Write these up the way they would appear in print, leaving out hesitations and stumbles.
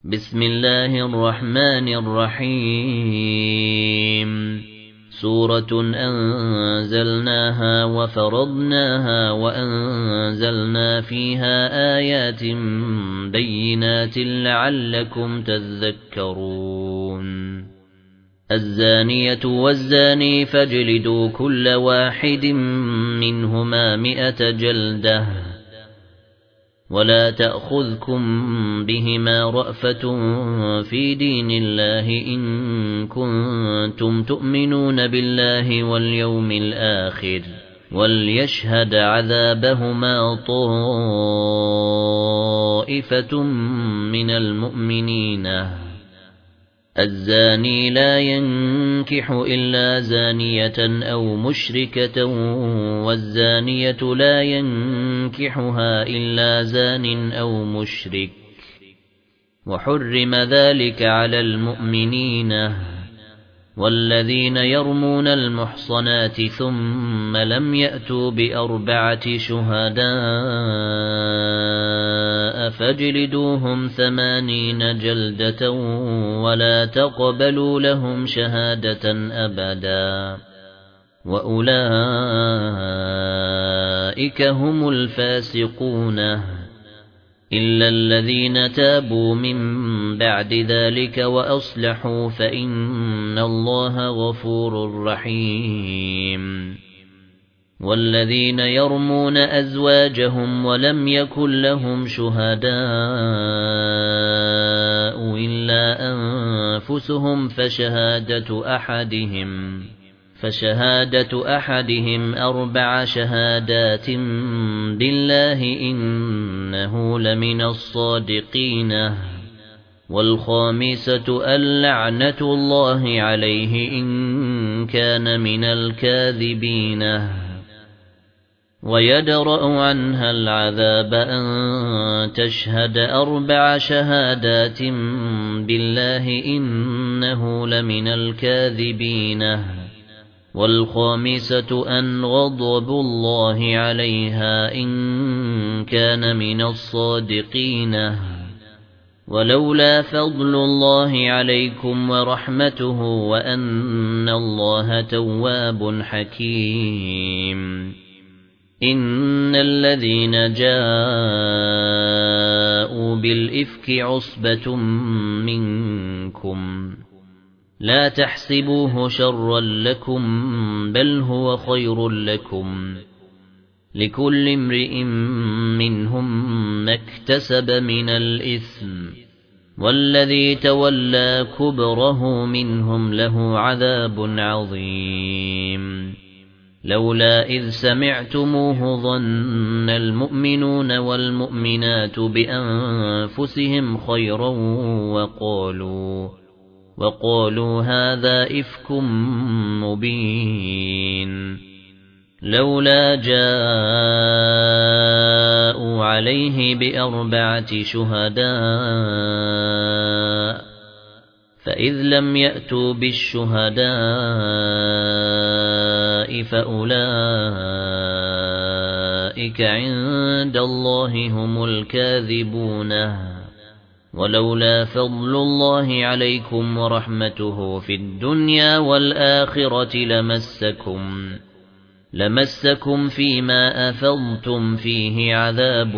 بسم الله الرحمن الرحيم سورة أنزلناها وفرضناها وأنزلنا فيها آيات بينات لعلكم تذكرون الزانية والزاني فاجلدوا كل واحد منهما 100 جلدة ولا تأخذكم بهما رأفة في دين الله إن كنتم تؤمنون بالله واليوم الآخر وليشهد عذابهما طائفة من المؤمنين الزاني لا ينكح إلا زانية أو مشركة والزانية لا ينكحها إلا زان أو مشرك وحرم ذلك على المؤمنين والذين يرمون المحصنات ثم لم يأتوا ب4 شهداء فاجلدوهم 80 جلدة ولا تقبلوا لهم شهادة أبدا وأولئك هم الفاسقون إلا الذين تابوا من بعد ذلك وأصلحوا فإن الله غفور رحيم والذين يرمون أزواجهم ولم يكن لهم شهداء إلا أنفسهم فشهادة أحدهم 4 شهادات بالله إنه لمن الصادقين والخامسة اللعنة الله عليه إن كان من الكاذبين ويدرأ عنها العذاب أن تشهد 4 شهادات بالله إنه لمن الكاذبين والخامسة أن غضب الله عليها إن كان من الصادقين ولولا فضل الله عليكم ورحمته وأن الله تواب حكيم إن الذين جاءوا بالإفك عصبة منكم لا تحسبوه شرا لكم بل هو خير لكم لكل امرئ منهم ما اكتسب من الإثم والذي تولى كبره منهم له عذاب عظيم لولا إذ سمعتموه ظن المؤمنون والمؤمنات بأنفسهم خيرا وقالوا هذا إفك مبين لولا جاءوا عليه ب4 شهداء فإذ لم يأتوا بالشهداء فأولئك عند الله هم الكاذبون ولولا فضل الله عليكم ورحمته في الدنيا والآخرة لمسكم فيما أفضتم فيه عذاب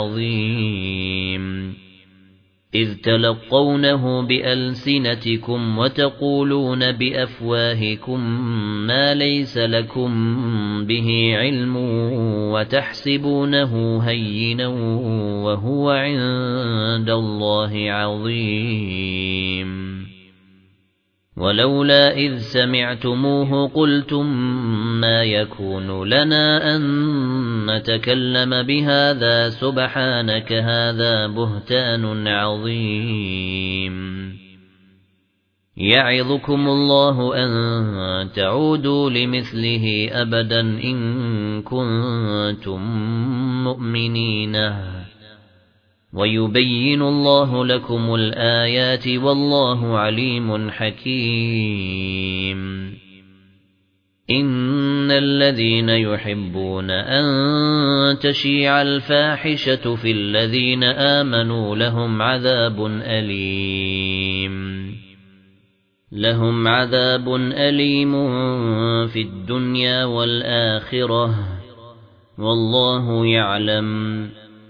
عظيم إذ تلقونه بألسنتكم وتقولون بأفواهكم ما ليس لكم به علم وتحسبونه هينا وهو عند الله عظيم ولولا إذ سمعتموه قلتم ما يكون لنا أن نتكلم بهذا سبحانك هذا بهتان عظيم يعظكم الله أن تعودوا لمثله أبدا إن كنتم مؤمنين ويبين الله لكم الآيات والله عليم حكيم إن الذين يحبون أن تشيع الفاحشة في الذين آمنوا لهم عذاب أليم في الدنيا والآخرة والله يعلم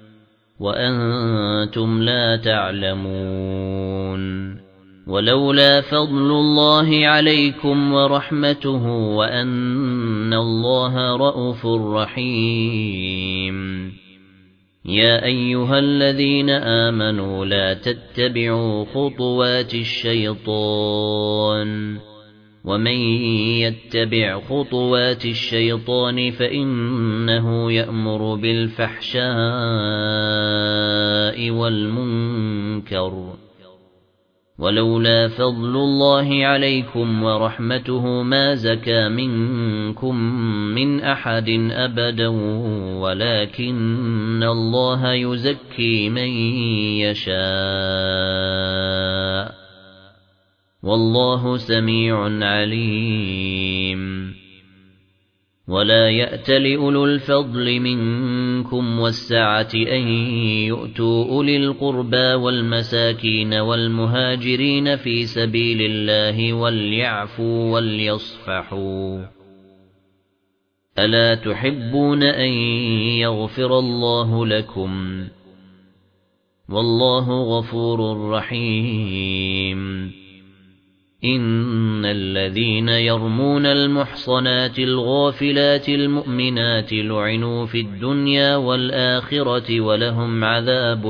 وأنتم لا تعلمون ولولا فضل الله عليكم ورحمته وأن الله رءوف رحيم يا أيها الذين آمنوا لا تتبعوا خطوات الشيطان ومن يتبع خطوات الشيطان فإنه يأمر بالفحشاء والمنكر ولولا فضل الله عليكم ورحمته ما زكى منكم من أحد أبدا ولكن الله يزكي من يشاء والله سميع عليم ولا يأتل أولو الفضل منكم والسعة أن يؤتوا أولي القربى والمساكين والمهاجرين في سبيل الله وليعفوا وليصفحوا ألا تحبون أن يغفر الله لكم والله غفور رحيم إن الذين يرمون المحصنات الغافلات المؤمنات لعنوا في الدنيا والآخرة ولهم عذاب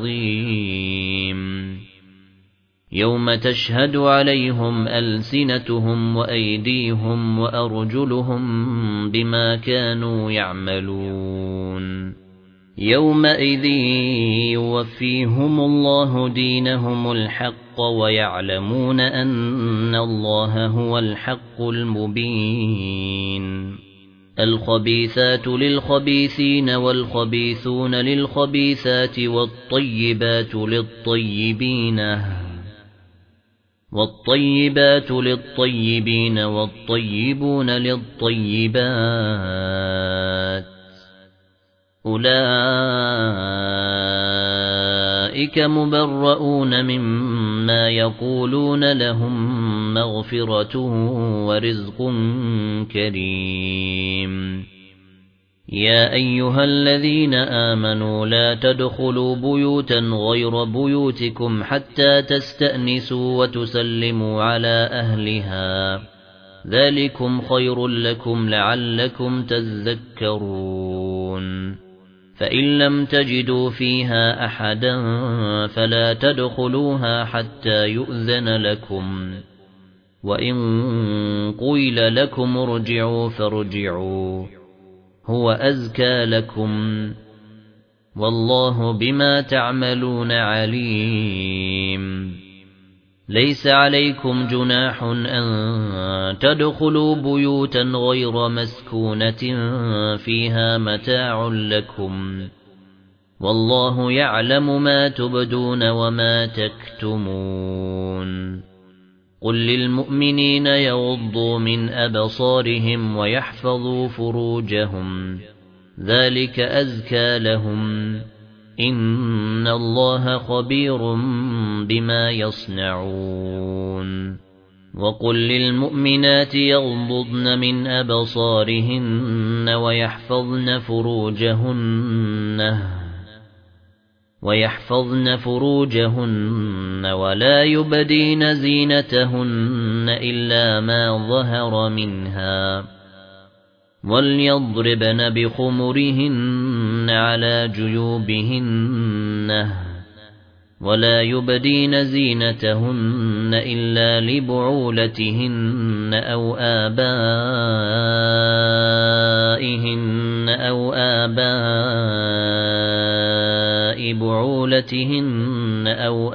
عظيم يوم تشهد عليهم ألسنتهم وأيديهم وأرجلهم بما كانوا يعملون يومئذ يوفيهم الله دينهم الحق ويعلمون أن الله هو الحق المبين الخبيثات للخبيثين والخبيثون للخبيثات والطيبات للطيبين والطيبون للطيبات أولئك مبرؤون مما يقولون لهم مغفرة ورزق كريم يا أيها الذين آمنوا لا تدخلوا بيوتا غير بيوتكم حتى تستأنسوا وتسلموا على أهلها ذلكم خير لكم لعلكم تذكرون فإن لم تجدوا فيها أحدا فلا تدخلوها حتى يؤذن لكم وإن قيل لكم ارجعوا فارجعوا هو أزكى لكم والله بما تعملون عليم ليس عليكم جناح أن تدخلوا بيوتا غير مسكونة فيها متاع لكم والله يعلم ما تبدون وما تكتمون قل للمؤمنين يغضوا من أبصارهم ويحفظوا فروجهم ذلك أزكى لهم إن الله خبير بما يصنعون وقل للمؤمنات يغضضن من أبصارهن ويحفظن فروجهن ولا يبدين زينتهن إلا ما ظهر منها وليضربن بخمرهن على جيوبهن ولا يبدين زينتهن إلا لبعولتهن أو آباء بعولتهن أو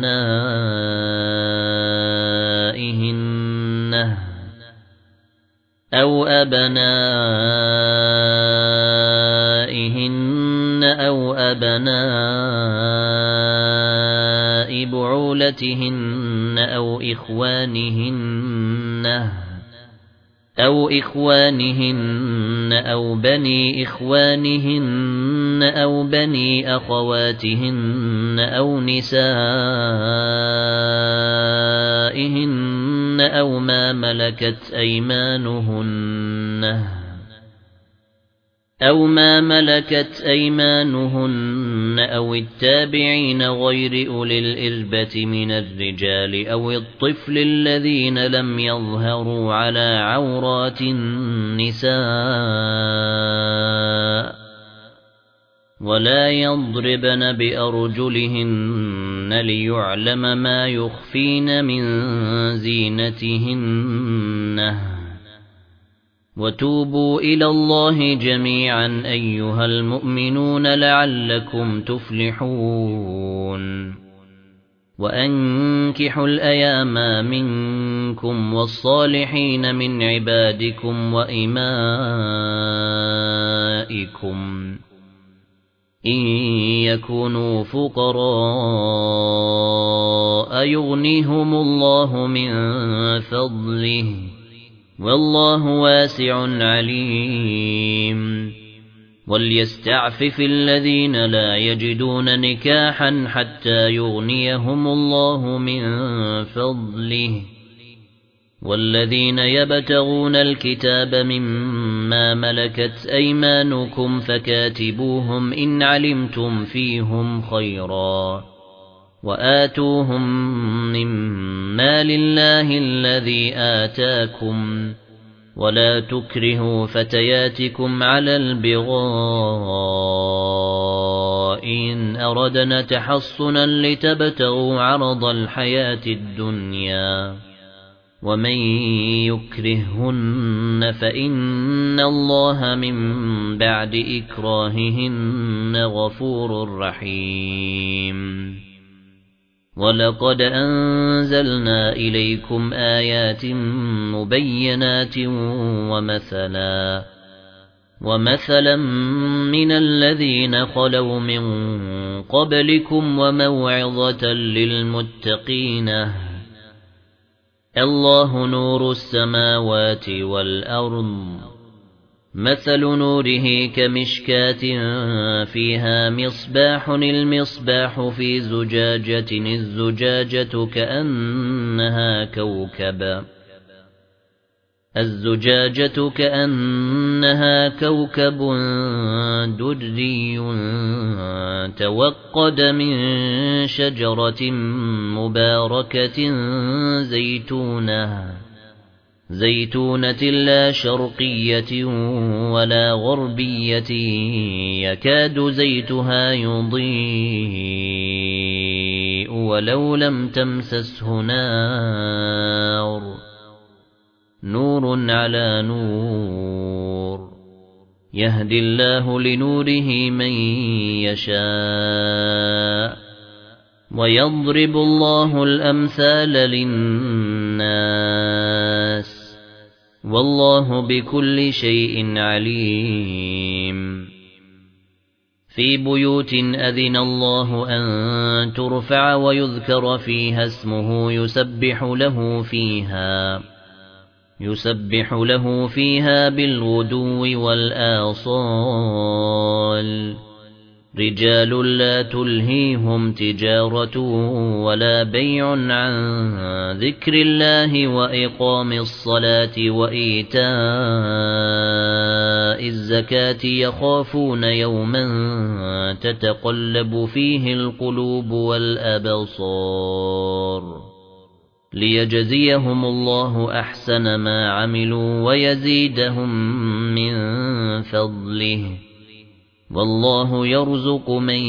أبنائهن أو بعولتهن أو إخوانهن أو بني إخوانهن أو بني أخواتهن أو نسائهن أو ما ملكت أيمانهن أو التابعين غير أولي الإربة من الرجال أو الطفل الذين لم يظهروا على عورات النساء ولا يضربن بأرجلهن ليعلم ما يخفين من زينتهن وتوبوا إلى الله جميعا أيها المؤمنون لعلكم تفلحون وأنكحوا الأيام منكم والصالحين من عبادكم وإمائكم إن يكونوا فقراء يغنيهم الله من فضله والله واسع عليم وليستعفف الذين لا يجدون نكاحا حتى يغنيهم الله من فضله والذين يبتغون الكتاب مما ملكت أيمانكم فكاتبوهم إن علمتم فيهم خيرا وآتوهم مما لله الذي آتاكم ولا تكرهوا فتياتكم على البغاء إن أردنا تحصنا لتبتغوا عرض الحياة الدنيا ومن يكرهن فإن الله من بعد إكراههن غفور رحيم وَلَقَدْ أَنزَلْنَا إِلَيْكُمْ آيَاتٍ مُبَيِّنَاتٍ وَمَثَلًا مِنَ الَّذِينَ خَلَوْا مِن قَبْلِكُمْ وَمَوْعِظَةً لِلْمُتَّقِينَ اللَّهُ نُورُ السَّمَاوَاتِ وَالْأَرْضِ مثل نوره كمشكاة فيها مصباح المصباح في زجاجة الزجاجة كأنها كوكب دري توقد من شجرة مباركة زيتونة لا شرقية ولا غربية يكاد زيتها يضيء ولو لم تمسسه نور على نور يهدي الله لنوره من يشاء ويضرب الله الأمثال للناس والله بكل شيء عليم في بيوت أذن الله أن ترفع ويذكر فيها اسمه يسبح له فيها بالغدو والآصال رجال لا تلهيهم تجارة ولا بيع عن ذكر الله وإقام الصلاة وإيتاء الزكاة يخافون يوما تتقلب فيه القلوب والأبصار ليجزيهم الله أحسن ما عملوا ويزيدهم من فضله والله يرزق من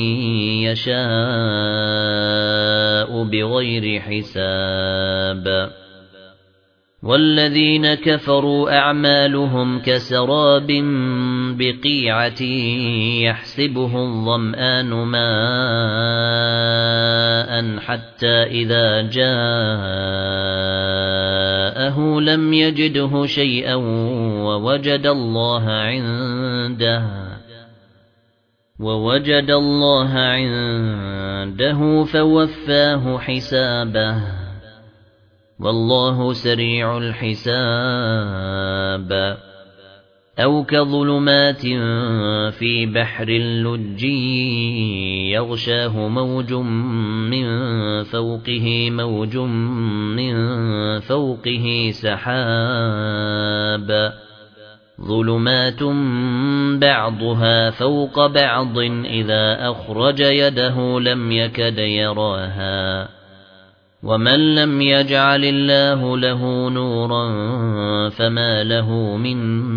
يشاء بغير حساب والذين كفروا أعمالهم كسراب بقيعة يحسبه الظمآن ماء حتى إذا جاءه لم يجده شيئا ووجد الله عنده فوفاه حسابه والله سريع الحساب أو كظلمات في بحر لجي يغشاه موج من فوقه موج من فوقه سحاب ظلمات بعضها فوق بعض إذا أخرج يده لم يكد يراها ومن لم يجعل الله له نورا فما له من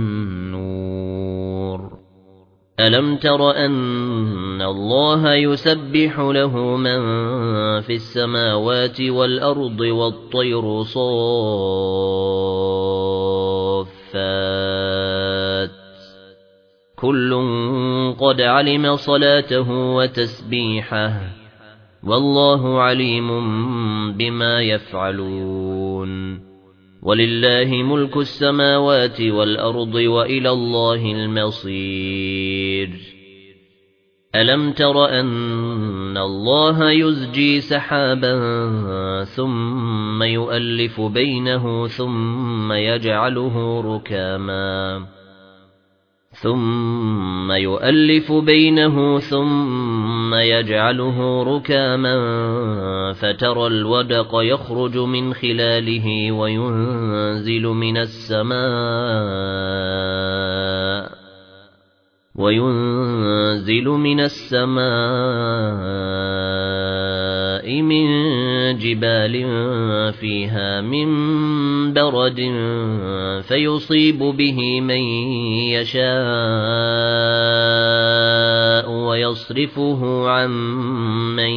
نور ألم تر أن الله يسبح له من في السماوات والأرض والطير صافات كل قد علم صلاته وتسبيحه والله عليم بما يفعلون ولله ملك السماوات والأرض وإلى الله المصير ألم تر أن الله يزجي سحابا ثم يؤلف بينه ثم يجعله ركاما فترى الودق يخرج من خلاله وينزل من السماء من جبال فيها من برد فيصيب به من يشاء ويصرفه عن من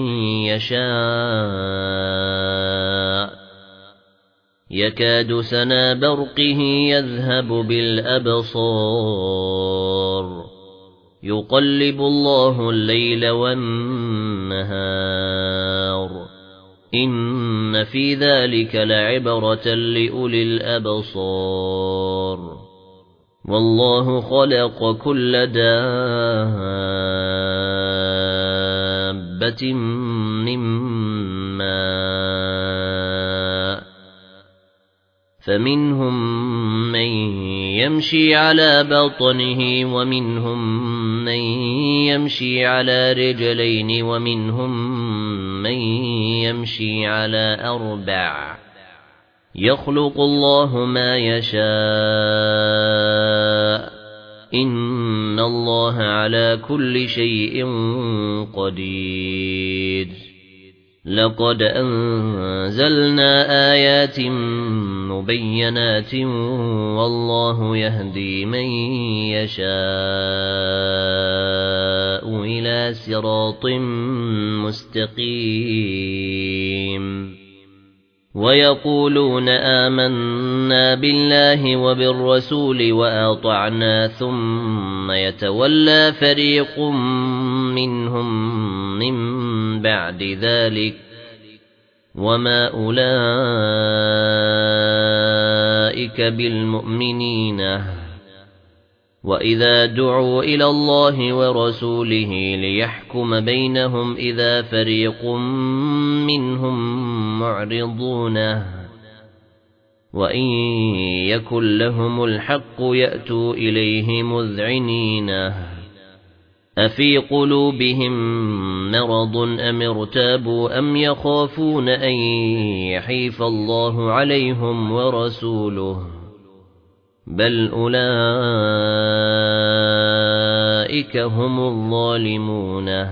يشاء يكاد سنا برقه يذهب بالأبصار يقلب الله الليل والنهار إن في ذلك لعبرة لأولي الأبصار والله خلق كل دابة من ماء فمنهم من يمشي على بطنه ومنهم من يمشي على رجلين ومنهم من يمشي على 4 يخلق الله ما يشاء إن الله على كل شيء قدير لقد أنزلنا آيات مبينات والله يهدي من يشاء إلى صراط مستقيم ويقولون آمنا بالله وبالرسول وأطعنا ثم يتولى فريق منهم من بعد ذلك وما أولئك بالمؤمنين وإذا دعوا إلى الله ورسوله ليحكم بينهم إذا فريق منهم معرضون وإن يكن لهم الحق يأتوا إليه مذعنين أفي قلوبهم مرض أم ارتابوا أم يخافون أن يحيف الله عليهم ورسوله بل أولئك هم الظالمون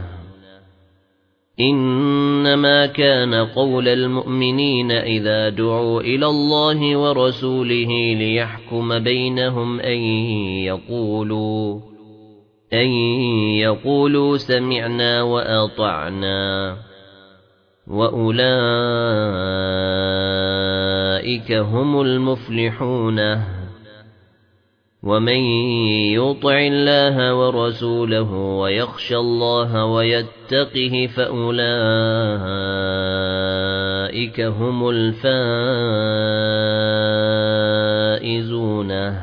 إنما كان قول المؤمنين إذا دعوا إلى الله ورسوله ليحكم بينهم أن يقولوا سمعنا وأطعنا وأولئك هم المفلحون ومن يطع الله ورسوله ويخشى الله ويتقه فأولئك هم الفائزون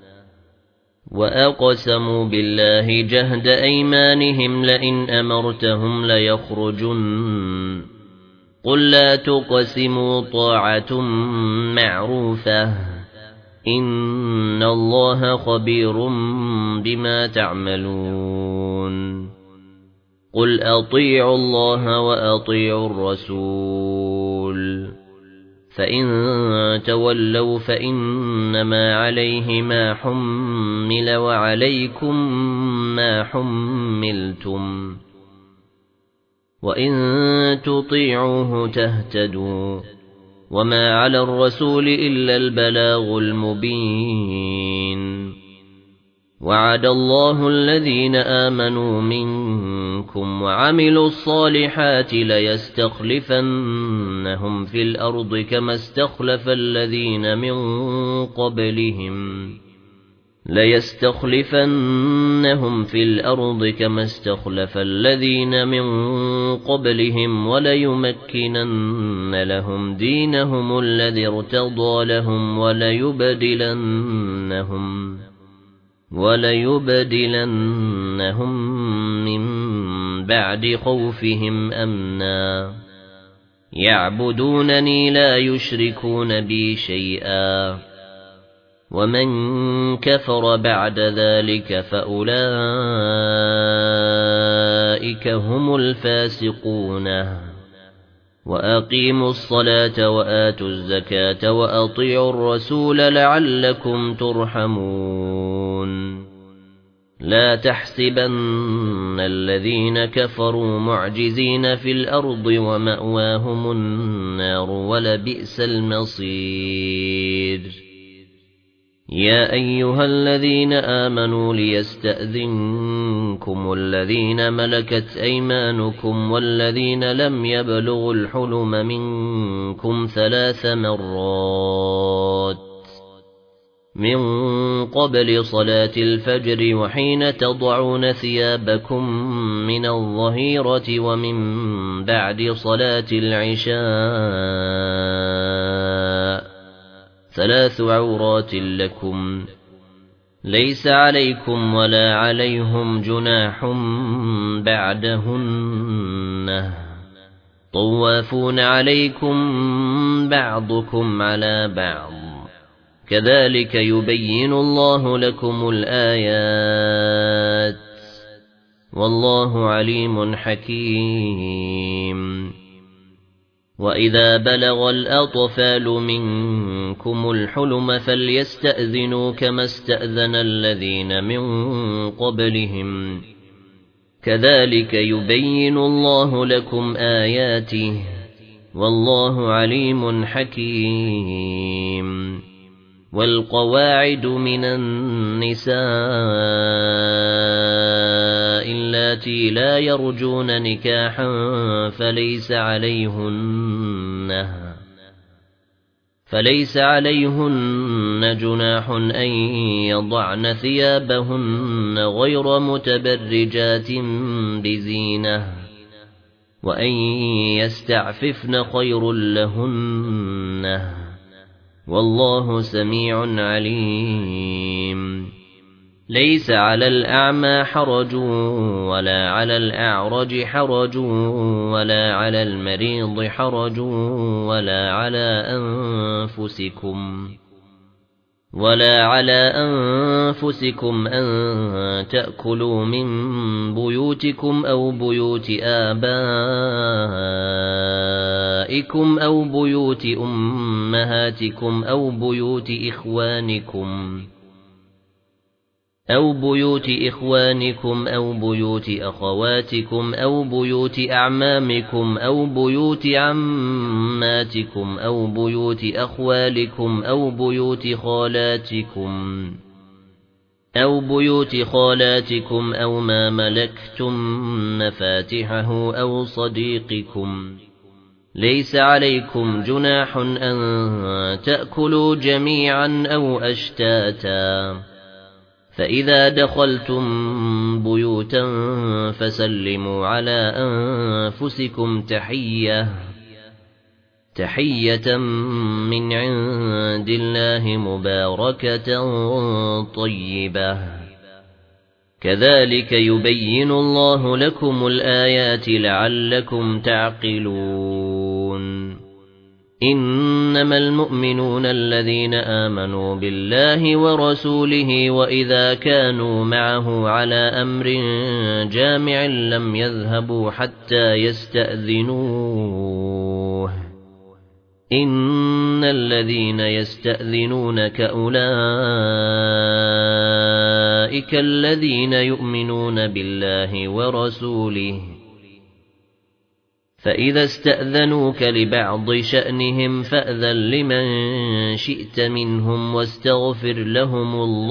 وأقسموا بالله جهد أيمانهم لئن أمرتهم ليخرجن قل لا تقسموا طاعة معروفة إن الله خبير بما تعملون قل أطيعوا الله وأطيعوا الرسول فإن تولوا فإنما عليه ما حمل وعليكم ما حملتم وإن تطيعوه تهتدوا وما على الرسول إلا البلاغ المبين وعد الله الذين آمنوا منكم وعملوا الصالحات ليستخلفنهم في الأرض كما استخلف الذين من قبلهم وليمكنن لهم دينهم الذي ارتضى لهم وليبدلنهم من بعد خوفهم أمنا يعبدونني لا يشركون بي شيئا ومن كفر بعد ذلك فأولئك هم الفاسقون وأقيموا الصلاة وآتوا الزكاة وأطيعوا الرسول لعلكم ترحمون لا تحسبن الذين كفروا معجزين في الأرض ومأواهم النار ولبئس المصير يا أيها الذين آمنوا ليستأذنكم الذين ملكت أيمانكم والذين لم يبلغوا الحلم منكم 3 مرات من قبل صلاة الفجر وحين تضعون ثيابكم من الظهيرة ومن بعد صلاة العشاء 3 عورات لكم ليس عليكم ولا عليهم جناح بعدهن طوافون عليكم بعضكم على بعض كذلك يبين الله لكم الآيات والله عليم حكيم وإذا بلغ الأطفال منكم الحلم فليستأذنوا كما استأذن الذين من قبلهم كذلك يبين الله لكم آياته والله عليم حكيم والقواعد من النساء اللاتي لا يرجون نكاحا فليس عليهن جناح أن يضعن ثيابهن غير متبرجات بزينة وأن يستعففن خير لهن والله سميع عليم ليس على الأعمى حرج ولا على الأعرج حرج ولا على المريض حرج ولا على أنفسكم أن تأكلوا من بيوتكم أو بيوت آبائكم أو بيوت أمهاتكم أو بيوت إخوانكم أو بيوت أخواتكم أو بيوت أعمامكم أو بيوت عماتكم أو بيوت أخوالكم أو بيوت خالاتكم أو ما ملكتم مفاتحه أو صديقكم ليس عليكم جناح أن تأكلوا جميعا أو أشتاتا فإذا دخلتم بيوتا فسلموا على أنفسكم تحية من عند الله مباركة طيبة كذلك يبين الله لكم الآيات لعلكم تعقلون إنما المؤمنون الذين آمنوا بالله ورسوله وإذا كانوا معه على أمر جامع لم يذهبوا حتى يستأذنوه إن الذين يستأذنونك أولئك الذين يؤمنون بالله ورسوله فإذا استأذنوك لبعض شأنهم فأذن لمن شئت منهم واستغفر لهم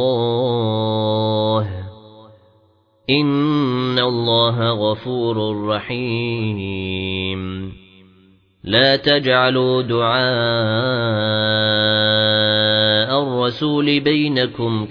الله إن الله غفور رحيم لا تجعلوا دعاء الرسول بينكم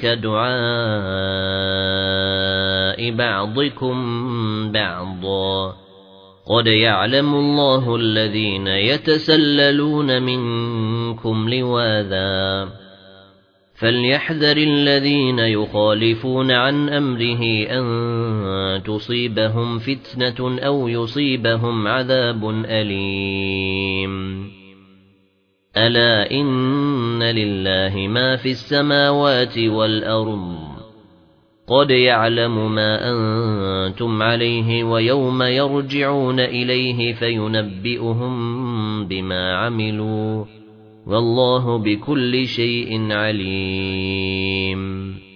كدعاء بعضكم بعضا قد يعلم الله الذين يتسللون منكم لواذا فليحذر الذين يخالفون عن أمره أن تصيبهم فتنة أو يصيبهم عذاب أليم ألا إن لله ما في السماوات والأرض قد يعلم ما أنتم عليه ويوم يرجعون إليه فينبئهم بما عملوا والله بكل شيء عليم